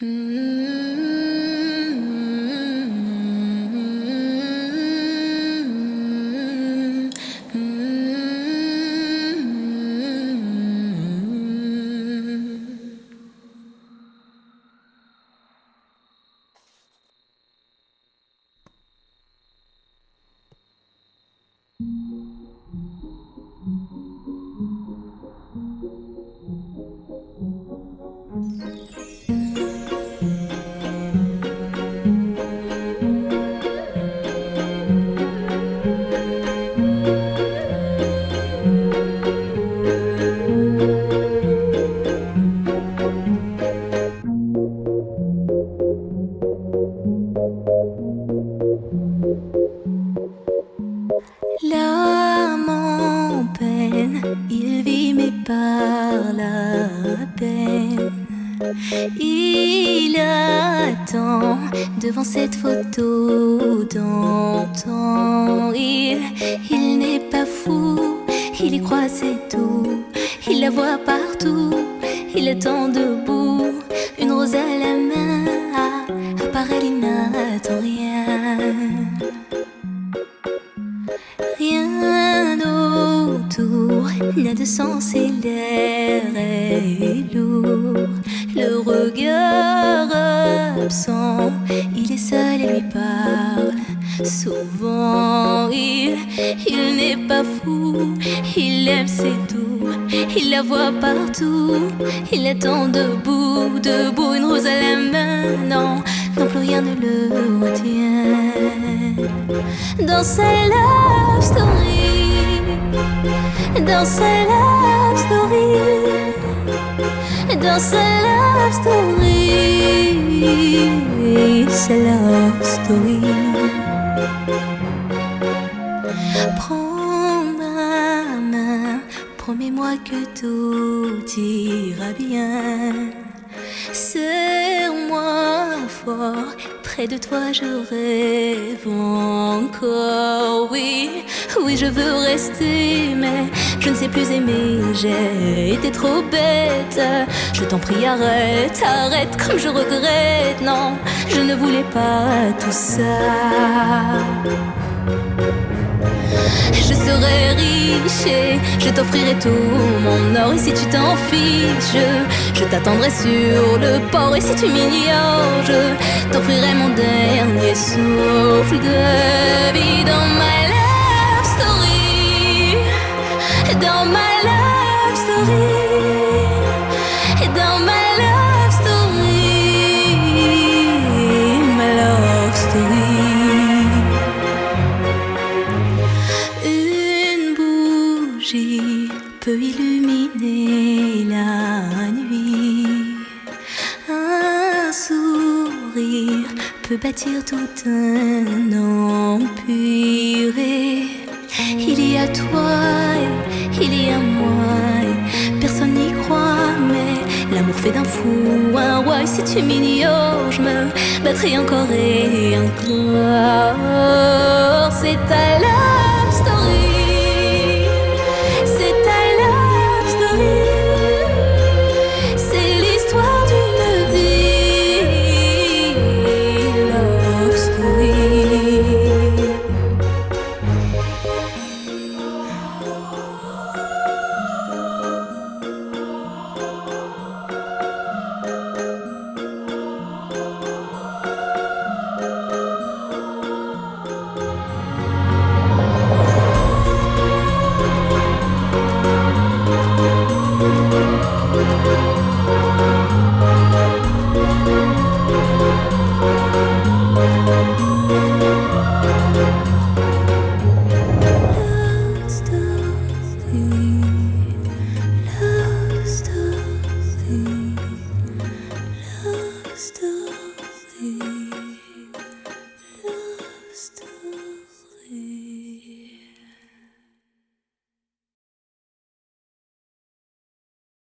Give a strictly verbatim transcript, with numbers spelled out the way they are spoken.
L'âme en peine, il vit mais par la peine. Il attend devant cette photo d'antan. Il, il n'est pas fou, il y croit c'est tout. Il la voit partout, il attend debout. Une rose à la main, à part elle il n'attend rien. Rien autour n'a de sens et l'air est lourd. Le regard absent, il est seul et lui parle. Souvent il, il n'est pas fou, il aime c'est tout. Il la voit partout, il attend debout, debout. Une rose à la main, non, non plus rien ne le retient. Dans sa love story, dans sa love story, dans sa love story, sa love story. Prends ma main, promets-moi que tout ira bien. Serre-moi fort, près de toi je rêve encore. Oui, oui je veux rester, mais je ne sais plus aimer. J'ai été trop bête, je t'en prie arrête, arrête comme je regrette. Non, je ne voulais pas tout ça. Je serai riche et je t'offrirai tout mon or. Et si tu t'en fiches, je, je t'attendrai sur le port. Et si tu m'ignores, je t'offrirai mon dernier souffle de vie. Dans ma love story, dans ma love story, dans ma love story, ma love story. Peut illuminer la nuit. Un sourire peut bâtir tout un empire. Et il y a toi, il y a moi. Personne n'y croit, mais l'amour fait d'un fou un roi. Et si tu m'ignores, je me battrai encore et encore. C'est ta love story. C'est l'histoire d'une vie, love story. Love story, love story.